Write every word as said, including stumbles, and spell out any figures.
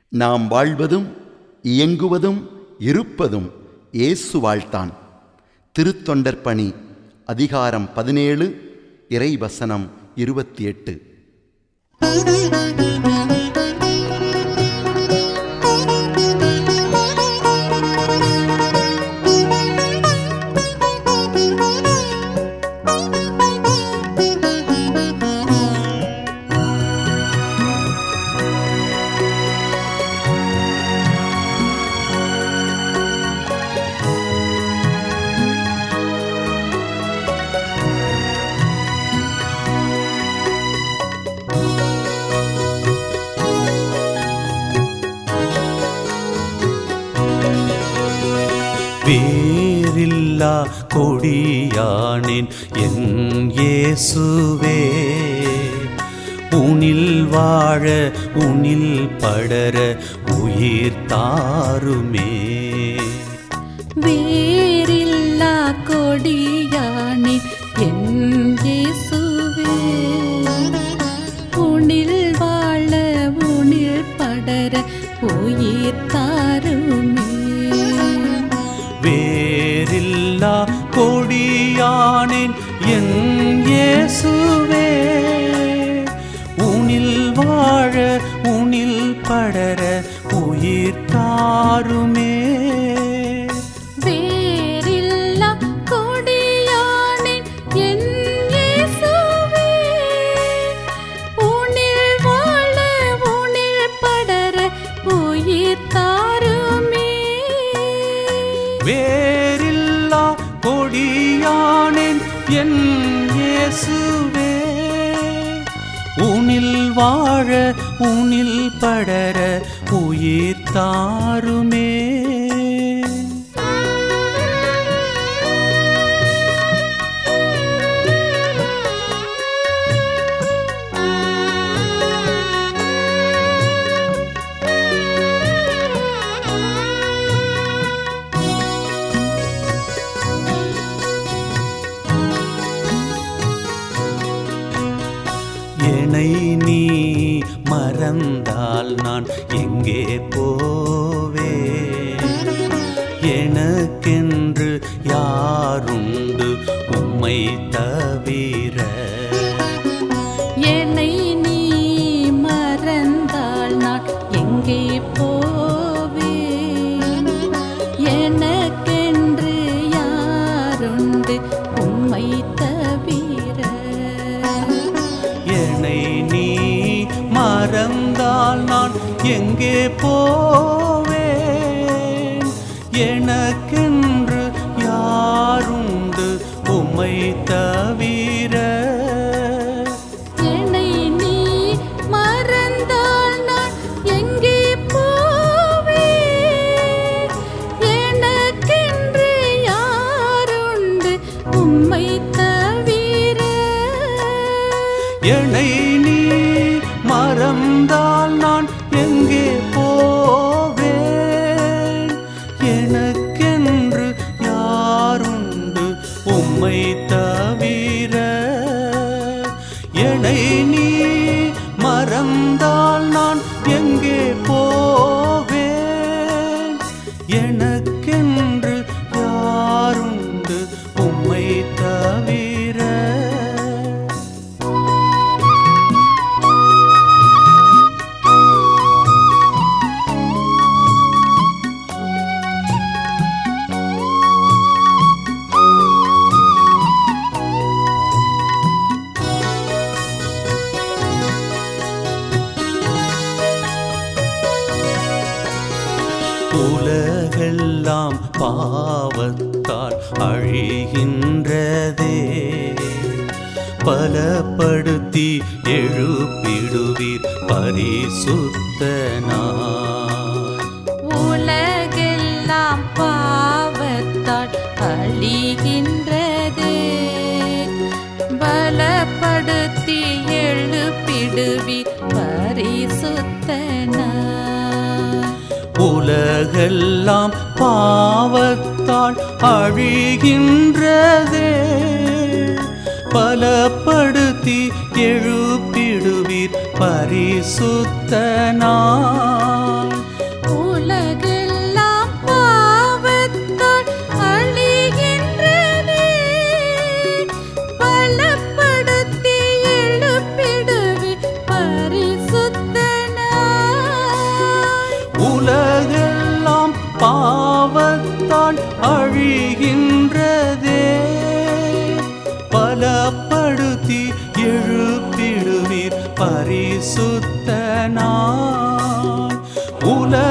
நாம் வாழ்வதும் இயங்குவதும் இருப்பதும் இயேசு வாழ்த்தான். திருத்தொண்டர் பணி அதிகாரம் பதினேழு, இறைவசனம் இருபத்தி எட்டு. வேரில்லா கொடியானேன் என் இயேசுவே, உனில் வாழ உனில் படர உயிர் தாருமே. வேரில்லா கொடியானேன் என் இயேசுவே, உனில் வாழ உனில் படர உயிர் தாருமே. வேரில்லா கொடியானேன் என் இயேசுவே, உனில் வாழ உனில் படர உயிர் தாருமே. வேரில்லா கொடியானேன் என் இயேசுவே, உனில் வாழ உனில் படர உயிர் தாருமே. வேரில்லா கொடியானேன் என் இயேசுவே, உனில் வாழ உனில் படர உயிர் தாருமே. என்னை நீ மறந்தால் நான் எங்கே போவே? எனக்கென்று யாருண்டு உம்மை தவிர? என்னை நீ மறந்தால் நான் எங்கே போவேன்? எனக்கென்று யாருண்டு உம்மை தவிர? என்னை நீ மறந்தால் நான் எங்கே போவேன்? எனக்கென்று யாருண்டு உம்மை தவிர? என்னை நீ மறந்தால் நான் எங்கே போவேன்? எனக்கென்று யாருண்டு உம்மை தவிர? என்னை நீ மறந்தால் நான் எங்கே போவேன்? எனக்கென்று யாருண்டு உம்மை தவிர? என்னை நீ மறந்தால் நான் எங்கே போவேன்? எனக்கென்று யாருண்டு உம்மை தவிர? உலகெல்லாம் பாவத்தால் அழிகின்றதே, பலப்படுத்தி எழுப்பிடுவீர் பரிசுத்தனாய். உலகெல்லாம் பாவத்தால் அழிகின்றதே, பலப்படுத்தி எழுப்பிடுவீர் பரிசுத்தனாய். உலகெல்லாம் பாவத்தால் அழிகின்றதே, பலப்படுத்தி எழுப்பிடுவீர் பரிசுத்தனாய். பரிசுத்த நான் உலக